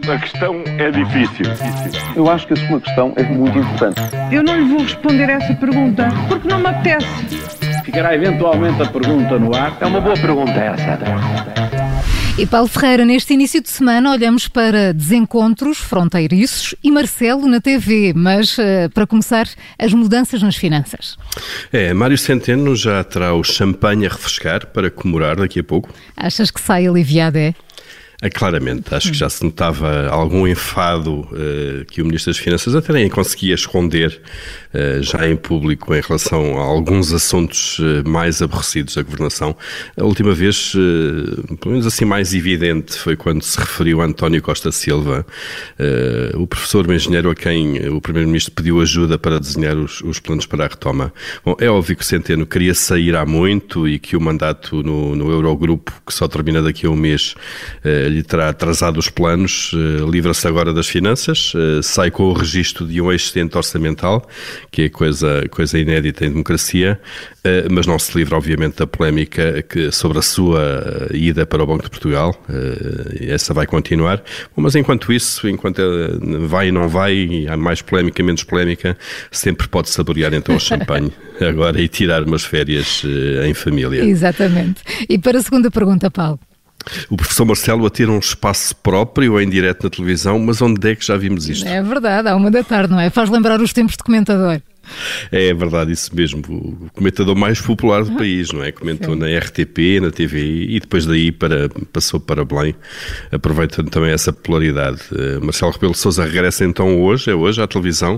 A questão é difícil. Eu acho que a sua questão é muito importante. Eu não lhe vou responder essa pergunta, porque não me apetece. Ficará eventualmente a pergunta no ar. É uma boa pergunta essa. E Paulo Ferreira, neste início de semana olhamos para desencontros fronteiriços e Marcelo na TV, mas para começar, as mudanças nas finanças. Mário Centeno já terá o champanhe a refrescar para comemorar daqui a pouco. Achas que sai aliviado, é? Claramente, acho que já se notava algum enfado que o Ministro das Finanças até nem conseguia esconder já em público em relação a alguns assuntos mais aborrecidos da governação. A última vez, pelo menos assim mais evidente, foi quando se referiu a António Costa Silva, o professor engenheiro a quem o Primeiro-Ministro pediu ajuda para desenhar os planos para a retoma. Bom, é óbvio que Centeno queria sair há muito e que o mandato no Eurogrupo, que só termina daqui a um mês, lhe terá atrasado os planos, livra-se agora das finanças, sai com o registro de um excedente orçamental, que é coisa inédita em democracia, mas não se livra, obviamente, da polémica sobre a sua ida para o Banco de Portugal. Essa vai continuar. Bom, mas enquanto isso, enquanto vai e não vai, há mais polémica, menos polémica, sempre pode saborear então o champanhe agora e tirar umas férias em família. Exatamente. E para a segunda pergunta, Paulo? O professor Marcelo a ter um espaço próprio em direto na televisão, mas onde é que já vimos isto? É verdade, à 1h da tarde, não é? Faz lembrar os tempos de comentador. É verdade, isso mesmo. O comentador mais popular do país, não é? Comentou na RTP, na TVI e depois daí passou para Belém, aproveitando também essa popularidade. Marcelo Rebelo de Sousa regressa então hoje à televisão,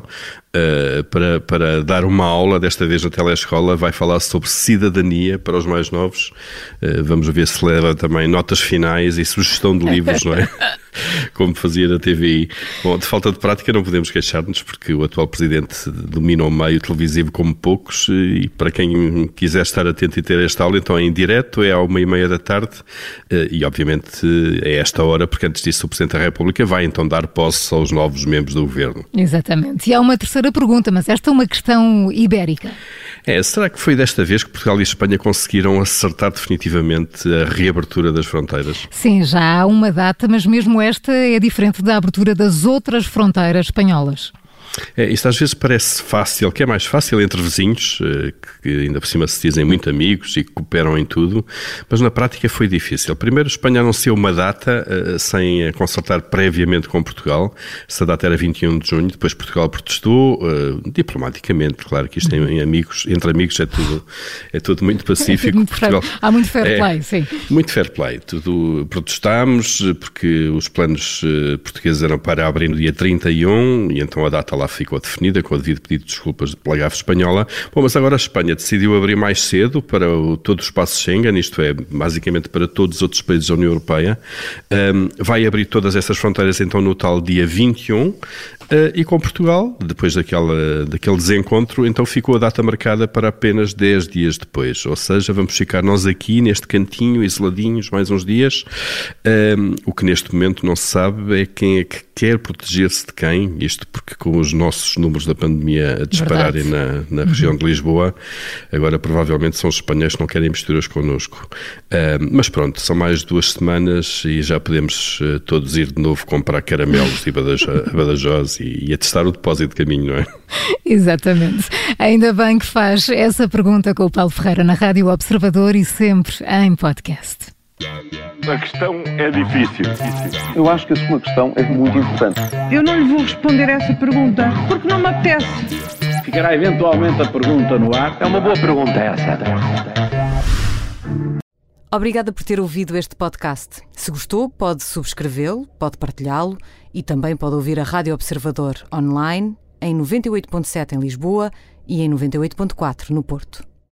para dar uma aula, desta vez na telescola, vai falar sobre cidadania para os mais novos. Vamos ver se leva também notas finais e sugestão de livros, não é? Como fazia na TVI. Bom, de falta de prática não podemos queixar-nos, porque o atual Presidente domina o meio televisivo como poucos, e para quem quiser estar atento e ter esta aula, então é em direto, é à 1h30 da tarde, e obviamente é esta hora, porque antes disso o Presidente da República vai então dar posse aos novos membros do Governo. Exatamente. E há uma terceira pergunta, mas esta é uma questão ibérica. Será que foi desta vez que Portugal e Espanha conseguiram acertar definitivamente a reabertura das fronteiras? Sim, já há uma data, mas mesmo esta é diferente da abertura das outras fronteiras espanholas. Isto às vezes parece fácil, que é mais fácil entre vizinhos, que ainda por cima se dizem muito amigos e que cooperam em tudo, mas na prática foi difícil. Primeiro, a Espanha anunciou uma data sem consultar previamente com Portugal. Essa data era 21 de junho, depois Portugal protestou, diplomaticamente, claro que isto entre amigos é tudo muito pacífico. Há muito fair play, sim. Muito fair play. Protestámos porque os planos portugueses eram para abrir no dia 31 e então a data lá ficou definida, com o devido pedido de desculpas pela gafe espanhola. Bom, mas agora a Espanha decidiu abrir mais cedo para todo o espaço Schengen, isto é, basicamente para todos os outros países da União Europeia. Vai abrir todas essas fronteiras então no tal dia 21, e com Portugal, depois daquele desencontro, então ficou a data marcada para apenas 10 dias depois. Ou seja, vamos ficar nós aqui neste cantinho, isoladinhos, mais uns dias. O que neste momento não se sabe é quem é que quer proteger-se de quem, isto porque com os nossos números da pandemia a dispararem na região de Lisboa, agora provavelmente são os espanhóis que não querem misturas connosco. Mas pronto, são mais 2 semanas e já podemos todos ir de novo comprar caramelos e Badajoz e atestar o depósito de caminho, não é? Exatamente. Ainda bem que faz essa pergunta com o Paulo Ferreira na Rádio Observador e sempre em podcast. A questão é difícil. Eu acho que a sua questão é muito importante. Eu não lhe vou responder essa pergunta, porque não me apetece. Ficará eventualmente a pergunta no ar. É uma boa pergunta essa. Obrigada por ter ouvido este podcast. Se gostou, pode subscrevê-lo, pode partilhá-lo e também pode ouvir a Rádio Observador online em 98.7 em Lisboa e em 98.4 no Porto.